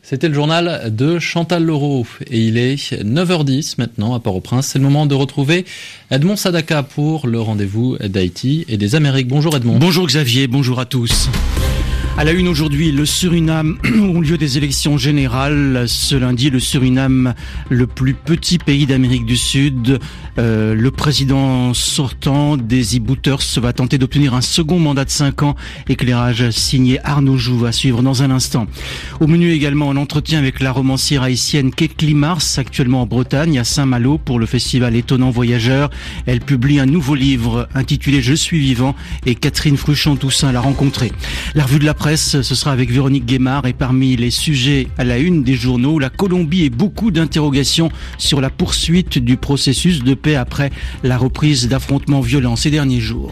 C'était le journal de Chantal Leroux et il est 9h10 maintenant à Port-au-Prince. C'est le moment de retrouver Edmond Sadaka pour le rendez-vous d'Haïti et des Amériques. Bonjour Edmond. Bonjour Xavier, bonjour à tous. À la une aujourd'hui, le Suriname au lieu des élections générales. Ce lundi, le Suriname, le plus petit pays d'Amérique du Sud. Le président sortant, Desi Bouterse, va tenter d'obtenir un second mandat de 5 ans. Éclairage signé Arnaud Joux à suivre dans un instant. Au menu également, un entretien avec la romancière haïtienne Ketli Mars, actuellement en Bretagne, à Saint-Malo, pour le festival Étonnant Voyageur. Elle publie un nouveau livre intitulé Je suis vivant et Catherine Fruchon-Toussaint l'a rencontrée. La revue de la presse, ce sera avec Véronique Guémard et parmi les sujets à la une des journaux, la Colombie et beaucoup d'interrogations sur la poursuite du processus de paix après la reprise d'affrontements violents ces derniers jours.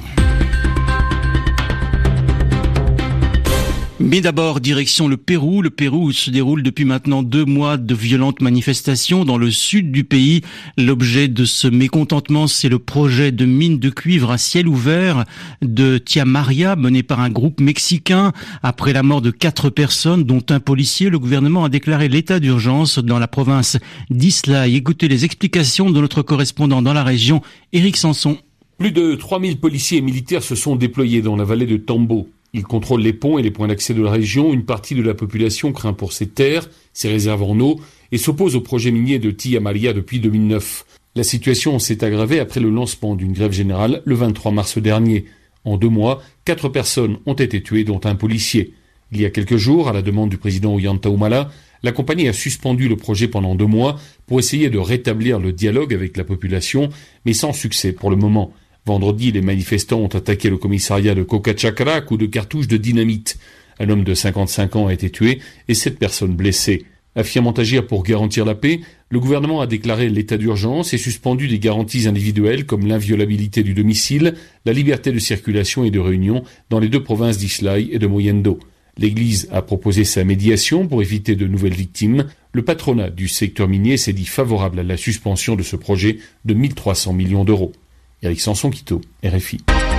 Mais d'abord, direction le Pérou où se déroulent depuis maintenant 2 mois de violentes manifestations dans le sud du pays. L'objet de ce mécontentement, c'est le projet de mine de cuivre à ciel ouvert de Tia Maria, mené par un groupe mexicain. Après la mort de 4 personnes, dont un policier, le gouvernement a déclaré l'état d'urgence dans la province d'Islay. Écoutez les explications de notre correspondant dans la région, Éric Sanson. Plus de 3000 policiers et militaires se sont déployés dans la vallée de Tambo. Ils contrôlent les ponts et les points d'accès de la région. Une partie de la population craint pour ses terres, ses réserves en eau et s'oppose au projet minier de Tia Maria depuis 2009. La situation s'est aggravée après le lancement d'une grève générale le 23 mars dernier. En 2 mois, 4 personnes ont été tuées, dont un policier. Il y a quelques jours, à la demande du président Ollanta Humala, la compagnie a suspendu le projet pendant 2 mois pour essayer de rétablir le dialogue avec la population, mais sans succès pour le moment. Vendredi, les manifestants ont attaqué le commissariat de Coca-Chacra à coups de cartouches de dynamite. Un homme de 55 ans a été tué et 7 personnes blessées. Affirmant agir pour garantir la paix, le gouvernement a déclaré l'état d'urgence et suspendu des garanties individuelles comme l'inviolabilité du domicile, la liberté de circulation et de réunion dans les 2 provinces d'Islay et de Mollendo. L'Église a proposé sa médiation pour éviter de nouvelles victimes. Le patronat du secteur minier s'est dit favorable à la suspension de ce projet de 1300 millions d'euros. Éric Sanson-Quito, RFI.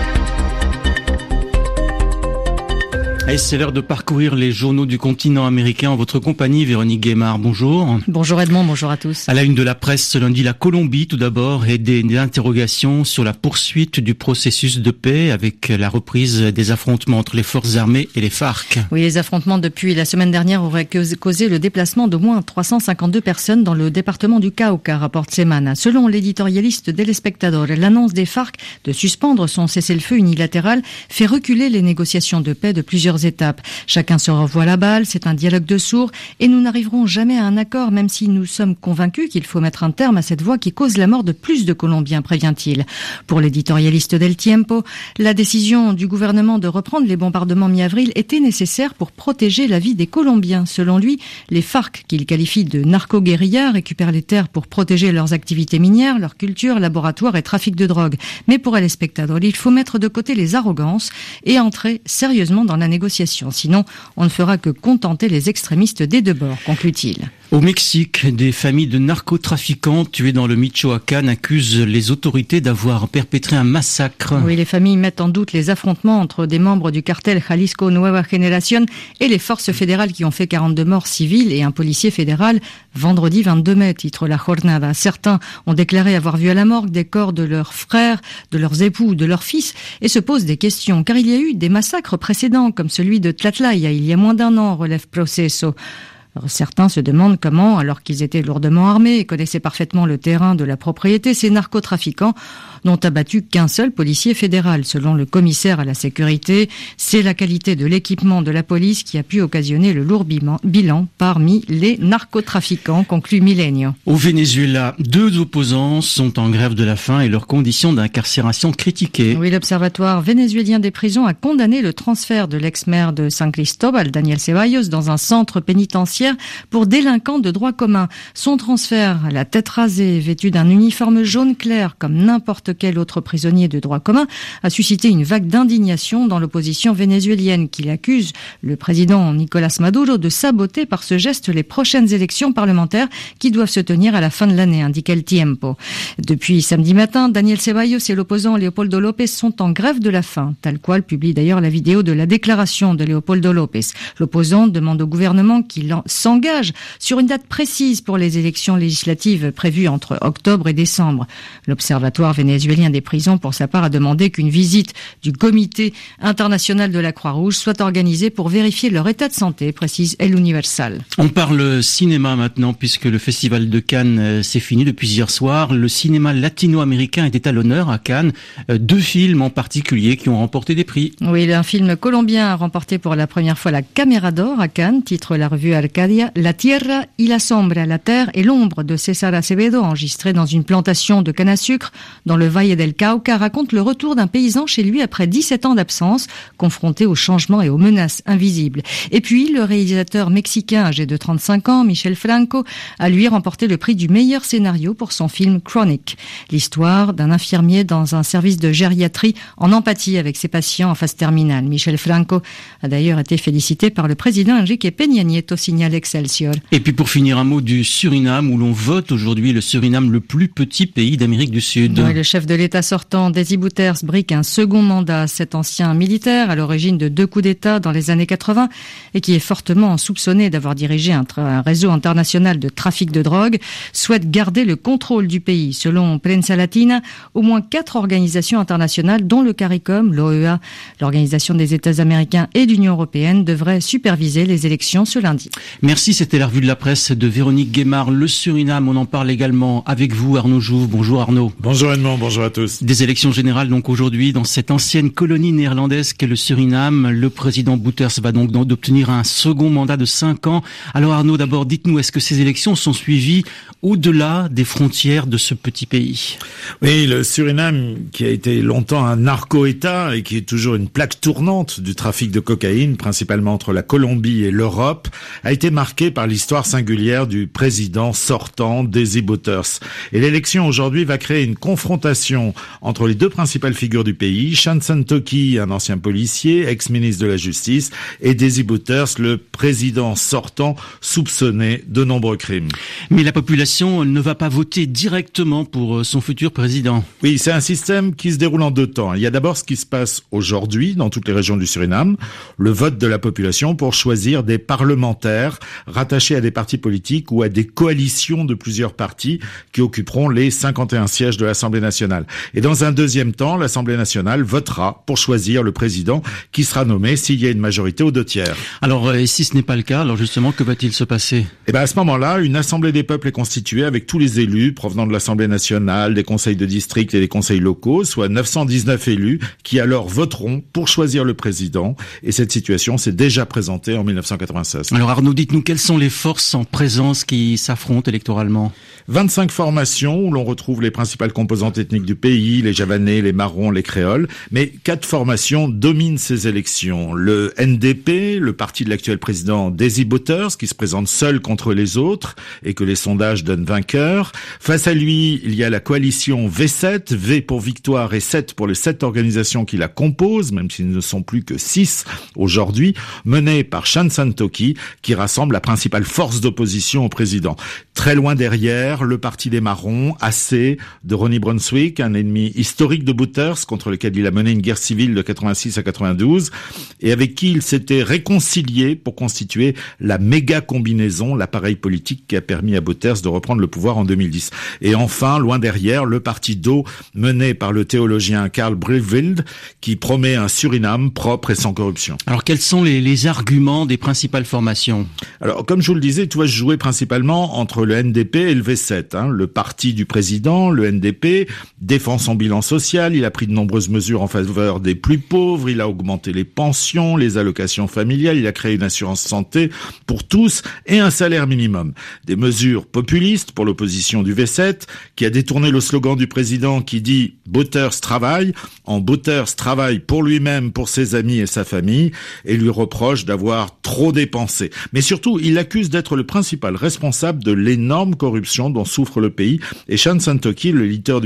Et c'est l'heure de parcourir les journaux du continent américain en votre compagnie, Véronique Guémard. Bonjour. Bonjour Edmond, bonjour à tous. À la une de la presse ce lundi, la Colombie tout d'abord et des interrogations sur la poursuite du processus de paix avec la reprise des affrontements entre les forces armées et les FARC. Oui, les affrontements depuis la semaine dernière auraient causé le déplacement d'au moins 352 personnes dans le département du Cauca, rapporte Semana. Selon l'éditorialiste d'El Espectador, l'annonce des FARC de suspendre son cessez-le-feu unilatéral fait reculer les négociations de paix de plusieurs étapes. Chacun se renvoie la balle, c'est un dialogue de sourds et nous n'arriverons jamais à un accord même si nous sommes convaincus qu'il faut mettre un terme à cette voie qui cause la mort de plus de Colombiens, prévient-il. Pour l'éditorialiste d'El Tiempo, la décision du gouvernement de reprendre les bombardements mi-avril était nécessaire pour protéger la vie des Colombiens. Selon lui, les FARC, qu'il qualifie de narco-guérilla, récupèrent les terres pour protéger leurs activités minières, leur culture, laboratoires et trafic de drogue. Mais pour El Espectador, il faut mettre de côté les arrogances et entrer sérieusement dans la négociation. Sinon, on ne fera que contenter les extrémistes des 2 bords, conclut-il. Au Mexique, des familles de narcotrafiquants tués dans le Michoacán accusent les autorités d'avoir perpétré un massacre. Oui, les familles mettent en doute les affrontements entre des membres du cartel Jalisco Nueva Generación et les forces fédérales qui ont fait 42 morts civiles et un policier fédéral vendredi 22 mai, titre La Jornada. Certains ont déclaré avoir vu à la morgue des corps de leurs frères, de leurs époux ou de leurs fils et se posent des questions, car il y a eu des massacres précédents comme celui de Tlatlaya il y a moins d'1 an, relève Proceso. Alors, certains se demandent comment, alors qu'ils étaient lourdement armés et connaissaient parfaitement le terrain de la propriété, ces narcotrafiquants n'ont abattu qu'un seul policier fédéral. Selon le commissaire à la sécurité, c'est la qualité de l'équipement de la police qui a pu occasionner le lourd bilan parmi les narcotrafiquants, conclut Milenio. Au Venezuela, 2 opposants sont en grève de la faim et leurs conditions d'incarcération critiquées. Oui, l'Observatoire vénézuélien des prisons a condamné le transfert de l'ex-maire de San Cristóbal, Daniel Ceballos, dans un centre pénitentiaire pour délinquants de droit commun. Son transfert, la tête rasée, vêtu d'un uniforme jaune clair comme n'importe n'importe quel autre prisonnier de droit commun, a suscité une vague d'indignation dans l'opposition vénézuélienne qui accuse le président Nicolás Maduro de saboter par ce geste les prochaines élections parlementaires qui doivent se tenir à la fin de l'année, indique El Tiempo. Depuis samedi matin, Daniel Ceballos et l'opposant Leopoldo López sont en grève de la faim. Tal qual publie d'ailleurs la vidéo de la déclaration de Leopoldo López. L'opposant demande au gouvernement qu'il s'engage sur une date précise pour les élections législatives prévues entre octobre et décembre. L'Observatoire vénézuélien des prisons, pour sa part, a demandé qu'une visite du Comité international de la Croix-Rouge soit organisée pour vérifier leur état de santé, précise El Universal. On parle cinéma maintenant, puisque le Festival de Cannes s'est fini depuis hier soir. Le cinéma latino-américain était à l'honneur à Cannes. 2 films en particulier qui ont remporté des prix. Oui, un film colombien a remporté pour la première fois la Caméra d'Or à Cannes, titre la revue Arcadia, La Tierra y la Sombra, la terre et l'ombre de César Acevedo, enregistré dans une plantation de canne à sucre dans le Valle del Cauca, raconte le retour d'un paysan chez lui après 17 ans d'absence, confronté aux changements et aux menaces invisibles. Et puis, le réalisateur mexicain âgé de 35 ans, Michel Franco, a lui remporté le prix du meilleur scénario pour son film Chronic. L'histoire d'un infirmier dans un service de gériatrie en empathie avec ses patients en phase terminale. Michel Franco a d'ailleurs été félicité par le président Enrique Peña Nieto, signale Excelsior. Et puis pour finir, un mot du Suriname, où l'on vote aujourd'hui le Suriname, le plus petit pays d'Amérique du Sud. Oui, le chef de l'État sortant, Desi Bouterse, brique un second mandat. Cet ancien militaire, à l'origine de 2 coups d'État dans les années 80, et qui est fortement soupçonné d'avoir dirigé un réseau international de trafic de drogue, souhaite garder le contrôle du pays. Selon Prensa Latina, au moins 4 organisations internationales, dont le CARICOM, l'OEA, l'Organisation des États américains et l'Union européenne, devraient superviser les élections ce lundi. Merci, c'était la revue de la presse de Véronique Guémard. Le Suriname, on en parle également avec vous, Arnaud Jouve. Bonjour Arnaud. Bonjour Edmond, bonjour à tous. Des élections générales donc aujourd'hui dans cette ancienne colonie néerlandaise qu'est le Suriname. Le président Bouterse va donc d'obtenir un second mandat de 5 ans. Alors Arnaud, d'abord dites-nous, est-ce que ces élections sont suivies au-delà des frontières de ce petit pays? Oui, le Suriname, qui a été longtemps un narco-État et qui est toujours une plaque tournante du trafic de cocaïne, principalement entre la Colombie et l'Europe, a été marqué par l'histoire singulière du président sortant, Desi Bouterse. Et l'élection aujourd'hui va créer une confrontation entre les 2 principales figures du pays, Shansen Toki, un ancien policier, ex-ministre de la Justice, et Desi Bouterse, le président sortant, soupçonné de nombreux crimes. Mais la population ne va pas voter directement pour son futur président. Oui, c'est un système qui se déroule en 2 temps. Il y a d'abord ce qui se passe aujourd'hui dans toutes les régions du Suriname, le vote de la population pour choisir des parlementaires rattachés à des partis politiques ou à des coalitions de plusieurs partis qui occuperont les 51 sièges de l'Assemblée nationale. Et dans un deuxième temps, l'Assemblée nationale votera pour choisir le président qui sera nommé s'il y a une majorité aux 2/3. Alors, et si ce n'est pas le cas, alors justement, que va-t-il se passer? Eh ben, à ce moment-là, une Assemblée des peuples est constituée avec tous les élus provenant de l'Assemblée nationale, des conseils de district et des conseils locaux, soit 919 élus qui alors voteront pour choisir le président. Et cette situation s'est déjà présentée en 1996. Alors Arnaud, dites-nous, quelles sont les forces en présence qui s'affrontent électoralement? 25 formations où l'on retrouve les principales composantes ethniques du pays, les Javanais, les Marrons, les Créoles. Mais 4 formations dominent ces élections. Le NDP, le parti de l'actuel président Desi Bouterse, qui se présente seul contre les autres et que les sondages donnent vainqueur. Face à lui, il y a la coalition V7, V pour victoire et 7 pour les 7 organisations qui la composent, même s'ils ne sont plus que 6 aujourd'hui, menée par Shansen Toki, qui rassemble la principale force d'opposition au président. Très loin derrière, le parti des Marrons, AC, de Ronnie Brunswick, un ennemi historique de Bouterse, contre lequel il a mené une guerre civile de 86 à 92, et avec qui il s'était réconcilié pour constituer la méga combinaison, l'appareil politique qui a permis à Bouterse de reprendre le pouvoir en 2010. Et enfin, loin derrière, le parti d'eau, mené par le théologien Karl Breiveld, qui promet un Suriname propre et sans corruption. Alors, quels sont les arguments des principales formations? Alors, comme je vous le disais, tout va se jouer principalement entre le NDP et le V7. Le parti du président, le NDP, défend son bilan social, il a pris de nombreuses mesures en faveur des plus pauvres, il a augmenté les pensions, les allocations familiales, il a créé une assurance santé pour tous et un salaire minimum. Des mesures populistes pour l'opposition du V7, qui a détourné le slogan du président qui dit « Bouterse travaille », en « Bouterse travaille pour lui-même, pour ses amis et sa famille », et lui reproche d'avoir trop dépensé. Mais surtout, il l'accuse d'être le principal responsable de l'énorme corruption dont souffre le pays. Et Shansen Toki, le leader du V7,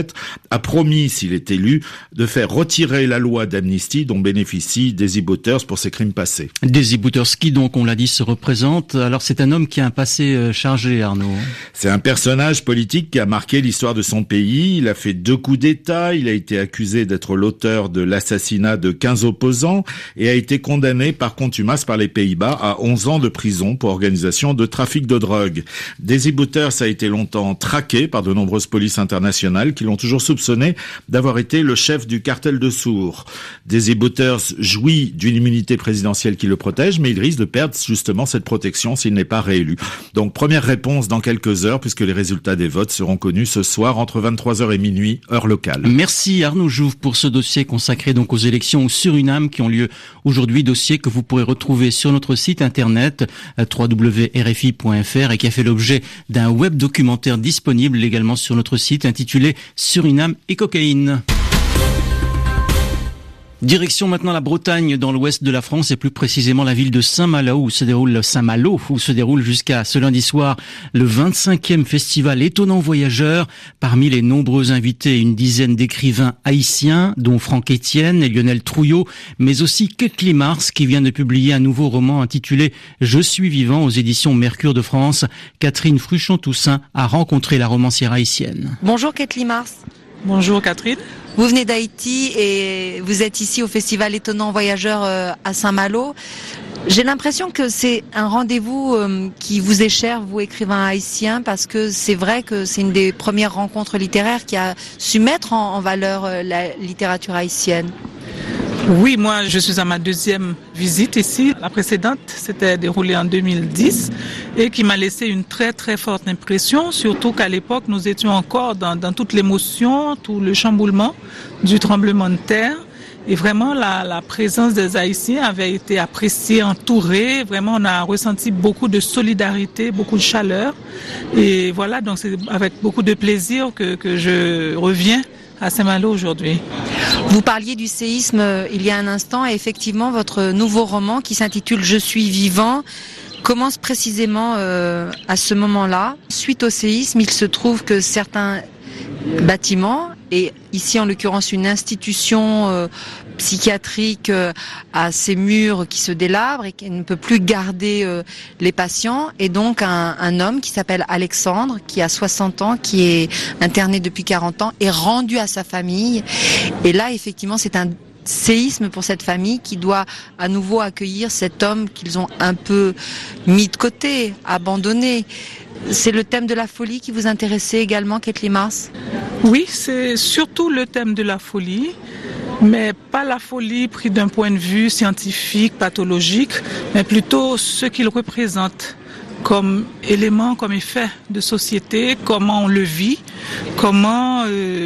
2017, a promis, s'il est élu, de faire retirer la loi d'amnistie dont bénéficie Desi Bouterse pour ses crimes passés. Desi Bouterse qui donc, on l'a dit, se représente. Alors c'est un homme qui a un passé chargé, Arnaud. C'est un personnage politique qui a marqué l'histoire de son pays. Il a fait 2 coups d'État. Il a été accusé d'être l'auteur de l'assassinat de 15 opposants et a été condamné par contumace par les Pays-Bas à 11 ans de prison pour organisation de trafic de drogue. Desi Bouterse a été longtemps traqué par de nombreuses polices internationales qui l'ont toujours soupçonné d'avoir été le chef du cartel de Sour. Desi Bouterse jouit d'une immunité présidentielle qui le protège, mais il risque de perdre justement cette protection s'il n'est pas réélu. Donc première réponse dans quelques heures, puisque les résultats des votes seront connus ce soir entre 23h et minuit, heure locale. Merci Arnaud Jouve pour ce dossier consacré donc aux élections au Suriname qui ont lieu aujourd'hui, dossier que vous pourrez retrouver sur notre site internet www.rfi.fr et qui a fait l'objet d'un web documentaire disponible également sur notre site intitulé Suriname et cocaïne. Direction maintenant la Bretagne, dans l'ouest de la France et plus précisément la ville de Saint-Malo où se déroule jusqu'à ce lundi soir le 25e festival Étonnant Voyageur. Parmi les nombreux invités, une dizaine d'écrivains haïtiens dont Franck Etienne et Lionel Trouillot, mais aussi Ketli Mars qui vient de publier un nouveau roman intitulé Je suis vivant aux éditions Mercure de France. Catherine Fruchon-Toussaint a rencontré la romancière haïtienne. Bonjour Ketli Mars. Bonjour Catherine. Vous venez d'Haïti et vous êtes ici au festival Étonnant Voyageur à Saint-Malo. J'ai l'impression que c'est un rendez-vous qui vous est cher, vous écrivain haïtien, parce que c'est vrai que c'est une des premières rencontres littéraires qui a su mettre en valeur la littérature haïtienne. Oui, moi je suis à ma 2e visite ici. La précédente s'était déroulée en 2010 et qui m'a laissé une très très forte impression, surtout qu'à l'époque nous étions encore dans toute l'émotion, tout le chamboulement du tremblement de terre. Et vraiment la présence des Haïtiens avait été appréciée, entourée. Vraiment on a ressenti beaucoup de solidarité, beaucoup de chaleur. Et voilà, donc c'est avec beaucoup de plaisir que je reviens à Saint-Malo aujourd'hui. Vous parliez du séisme il y a un instant et effectivement votre nouveau roman qui s'intitule Je suis vivant commence précisément à ce moment-là. Suite au séisme, il se trouve que certains bâtiments, et ici en l'occurrence une institution psychiatrique à ses murs qui se délabrent et qui ne peut plus garder les patients, et donc un homme qui s'appelle Alexandre, qui a 60 ans, qui est interné depuis 40 ans, est rendu à sa famille. Et là, effectivement, c'est un séisme pour cette famille qui doit à nouveau accueillir cet homme qu'ils ont un peu mis de côté, abandonné. C'est le thème de la folie qui vous intéressait également, Ketli Mars ? Oui, c'est surtout le thème de la folie, mais pas la folie pris d'un point de vue scientifique, pathologique, mais plutôt ce qu'il représente comme élément, comme effet de société, comment on le vit, comment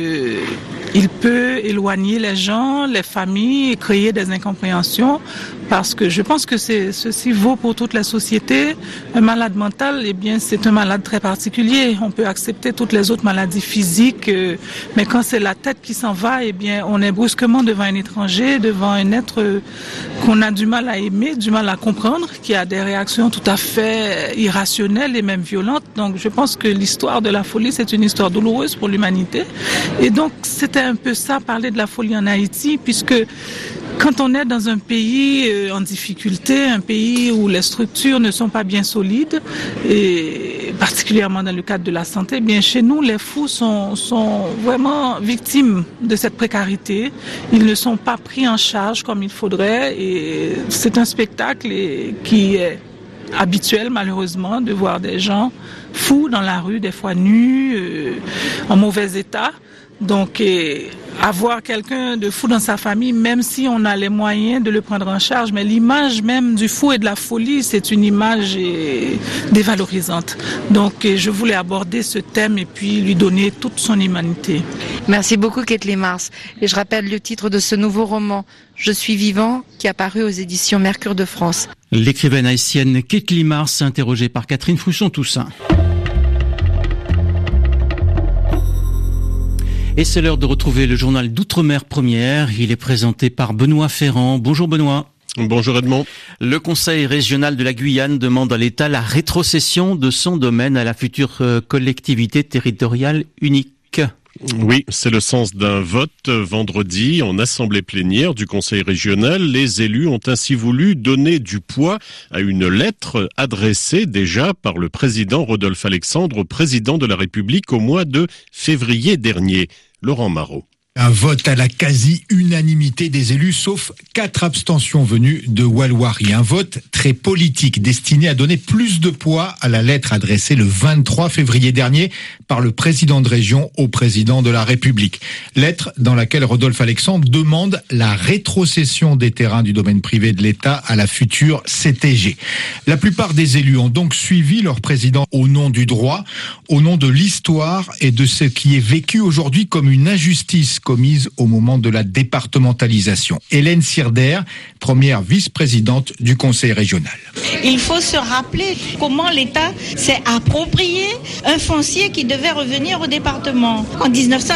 il peut éloigner les gens, les familles et créer des incompréhensions, parce que je pense que ceci vaut pour toute la société. Un malade mental, eh bien, c'est un malade très particulier. On peut accepter toutes les autres maladies physiques, mais quand c'est la tête qui s'en va, eh bien, on est brusquement devant un étranger, devant un être qu'on a du mal à aimer, du mal à comprendre, qui a des réactions tout à fait irrationnelles et même violentes. Donc, je pense que l'histoire de la folie, c'est une histoire douloureuse pour l'humanité. Et donc, c'était un peu ça, parler de la folie en Haïti, puisque quand on est dans un pays en difficulté, un pays où les structures ne sont pas bien solides, et particulièrement dans le cadre de la santé, bien chez nous, les fous sont vraiment victimes de cette précarité. Ils ne sont pas pris en charge comme il faudrait, et c'est un spectacle qui est habituel malheureusement de voir des gens fous dans la rue, des fois nus, en mauvais état. Donc, avoir quelqu'un de fou dans sa famille, même si on a les moyens de le prendre en charge, mais l'image même du fou et de la folie, c'est une image dévalorisante. Donc, je voulais aborder ce thème et puis lui donner toute son humanité. Merci beaucoup, Ketli Mars. Et je rappelle le titre de ce nouveau roman, Je suis vivant, qui est paru aux éditions Mercure de France. L'écrivaine haïtienne Ketli Mars, interrogée par Catherine Fruchon-Toussaint. Et c'est l'heure de retrouver le journal d'Outre-mer Première. Il est présenté par Benoît Ferrand. Bonjour Benoît. Bonjour Edmond. Le Conseil régional de la Guyane demande à l'État la rétrocession de son domaine à la future collectivité territoriale unique. Oui, c'est le sens d'un vote vendredi en assemblée plénière du Conseil régional. Les élus ont ainsi voulu donner du poids à une lettre adressée déjà par le président Rodolphe Alexandre au président de la République au mois de février dernier. Laurent Marot. Un vote à la quasi-unanimité des élus, sauf 4 abstentions venues de Walwari. Un vote très politique destiné à donner plus de poids à la lettre adressée le 23 février dernier par le président de région au président de la République. Lettre dans laquelle Rodolphe Alexandre demande la rétrocession des terrains du domaine privé de l'État à la future CTG. La plupart des élus ont donc suivi leur président au nom du droit, au nom de l'histoire et de ce qui est vécu aujourd'hui comme une injustice commise au moment de la départementalisation. Hélène Sirder, première vice-présidente du Conseil régional. Il faut se rappeler comment l'État s'est approprié un foncier qui devait revenir au département en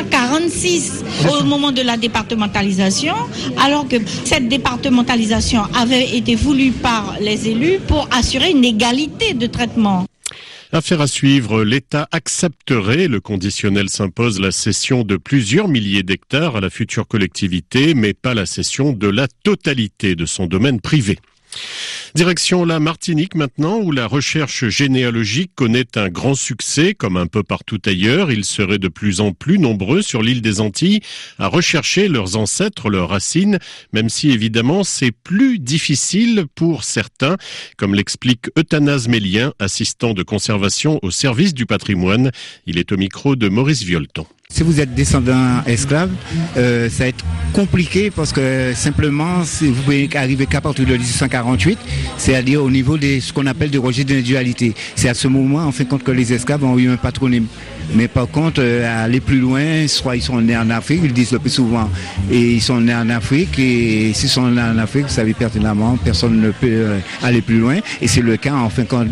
1946, au moment de la départementalisation, alors que cette départementalisation avait été voulue par les élus pour assurer une égalité de traitement. Affaire à suivre, l'État accepterait, le conditionnel s'impose, la cession de plusieurs milliers d'hectares à la future collectivité, mais pas la cession de la totalité de son domaine privé. Direction la Martinique maintenant, où la recherche généalogique connaît un grand succès, comme un peu partout ailleurs. Ils seraient de plus en plus nombreux sur l'île des Antilles à rechercher leurs ancêtres, leurs racines, même si évidemment c'est plus difficile pour certains, comme l'explique Euthanaze Mélien, assistant de conservation au service du patrimoine. Il est au micro de Maurice Violton. Si vous êtes descendant esclave, ça va être compliqué parce que simplement, vous pouvez arriver qu'à partir de 1848, c'est-à-dire au niveau de ce qu'on appelle des registres d'individualité. C'est à ce moment, en fin de compte, que les esclaves ont eu un patronyme. Mais par contre, aller plus loin, soit ils sont nés en Afrique, ils le disent le plus souvent, et ils sont nés en Afrique, et s'ils sont nés en Afrique, vous savez pertinemment, personne ne peut aller plus loin, et c'est le cas, en fin de compte,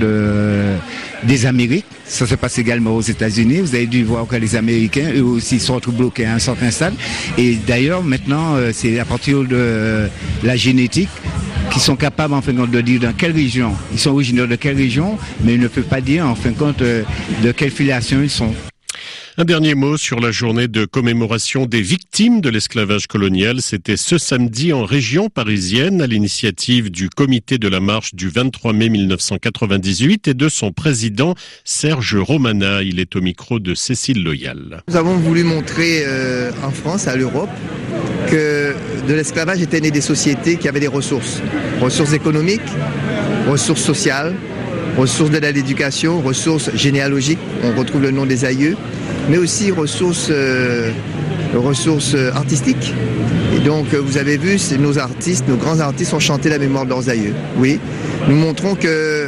des Amériques. Ça se passe également aux États-Unis. Vous avez dû voir que les Américains, eux aussi, sont bloqués à un certain stade. Et d'ailleurs, maintenant, c'est à partir de la génétique qu'ils sont capables, en fin de compte, de dire dans quelle région, ils sont originaires de quelle région, mais ils ne peuvent pas dire, en fin de compte, de quelle filiation ils sont. Un dernier mot sur la journée de commémoration des victimes de l'esclavage colonial. C'était ce samedi en région parisienne à l'initiative du comité de la marche du 23 mai 1998 et de son président Serge Romana. Il est au micro de Cécile Loyal. Nous avons voulu montrer en France, à l'Europe, que de l'esclavage étaient nées des sociétés qui avaient des ressources. Ressources économiques, ressources sociales, ressources de l'éducation, ressources généalogiques, on retrouve le nom des aïeux, mais aussi ressources artistiques. Et donc, vous avez vu, nos artistes, nos grands artistes ont chanté la mémoire de leurs aïeux. Oui, nous montrons que,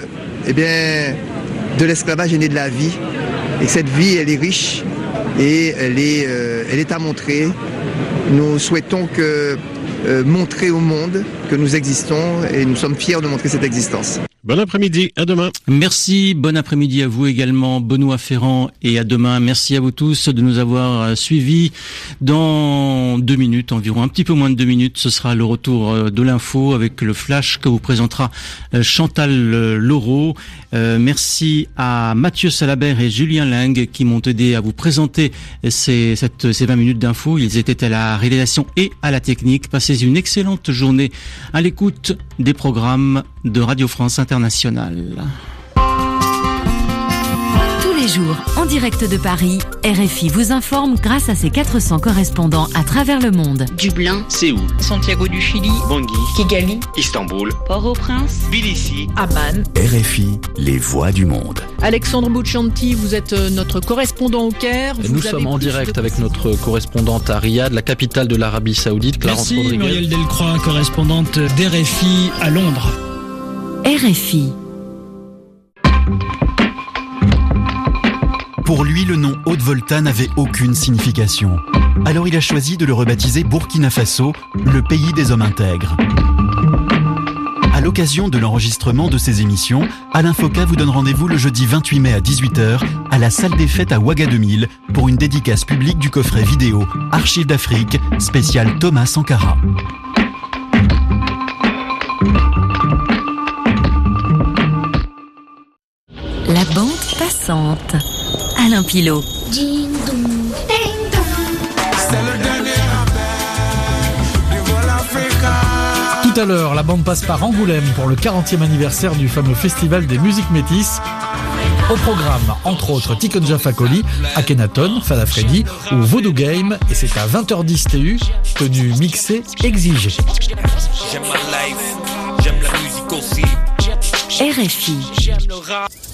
de l'esclavage est née de la vie, et que cette vie, elle est riche, et elle est à montrer. Nous souhaitons montrer au monde que nous existons, et nous sommes fiers de montrer cette existence. Bon après-midi, à demain. Merci, bon après-midi à vous également, Benoît Ferrand, et à demain. Merci à vous tous de nous avoir suivis. Dans 2 minutes environ, un petit peu moins de 2 minutes, ce sera le retour de l'info avec le flash que vous présentera Chantal Laureau. Merci à Mathieu Salabert et Julien Lingue qui m'ont aidé à vous présenter ces 20 minutes d'info. Ils étaient à la réalisation et à la technique. Passez une excellente journée à l'écoute des programmes de Radio France Internationale. Tous les jours, en direct de Paris, RFI vous informe grâce à ses 400 correspondants à travers le monde. Dublin, Séoul, Santiago du Chili, Bangui, Kigali, Istanbul, Port-au-Prince, Tbilissi, Amman. RFI, les voix du monde. Alexandre Bouchanti, vous êtes notre correspondant au Caire. Nous sommes en direct avec notre correspondante à Riyad, la capitale de l'Arabie Saoudite, Clarence Rodriguez. Merci Muriel Delcroix, correspondante d'RFI à Londres. RFI. Pour lui, le nom Haute-Volta n'avait aucune signification. Alors il a choisi de le rebaptiser Burkina Faso, le pays des hommes intègres. À l'occasion de l'enregistrement de ces émissions, Alain Foka vous donne rendez-vous le jeudi 28 mai à 18h à la salle des fêtes à Ouaga 2000 pour une dédicace publique du coffret vidéo Archives d'Afrique, spécial Thomas Sankara. La bande passante. Alain Pilot. Ding dong, ding dong. Tout à l'heure, la bande passe par Angoulême pour le 40e anniversaire du fameux festival des musiques métisses. Au programme, entre autres, Tikonja Fakoli, Akhenaton, Fada Freddy ou Voodoo Game. Et c'est à 20h10 TU, tenue mixée exigée. J'aime ma life, j'aime la musique aussi. RFI.